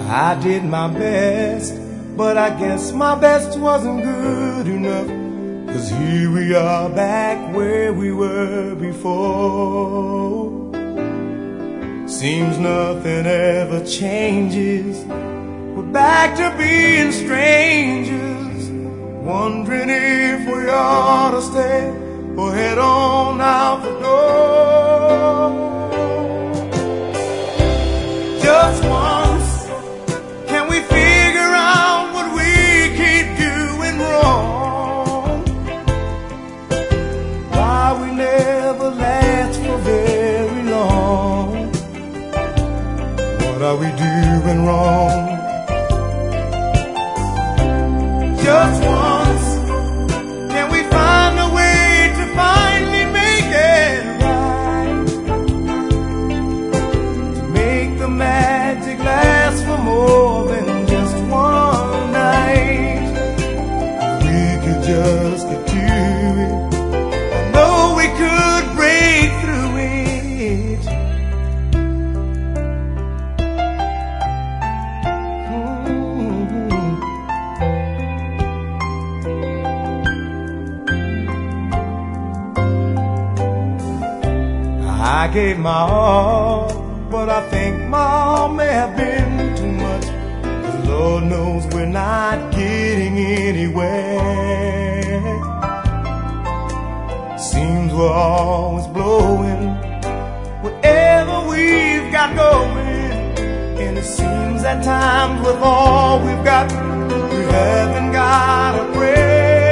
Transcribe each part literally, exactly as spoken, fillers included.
I did my best, but I guess my best wasn't good enough. 'Cause here we are back where we were before. Seems nothing ever changes. We're back to being strangers, wondering if we ought to stay or head on out the door. Just once, can we figure out what we keep doing wrong? Why we never last for very long? What are we doing wrong? Just once, can we find a way to finally make it right? To make the magic last for more than just one night. We could just get to it. I know we could break through it. Mm-hmm. I gave my all, but I think my all may have been too much. 'Cause Lord knows we're not getting anywhere. Seems we're always blowing whatever we've got going. And it seems at times with all we've got, we haven't got a prayer.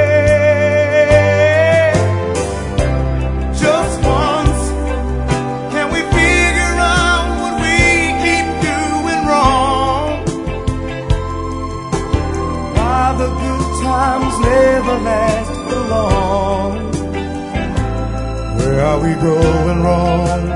The good times never last for long. Where are we going wrong?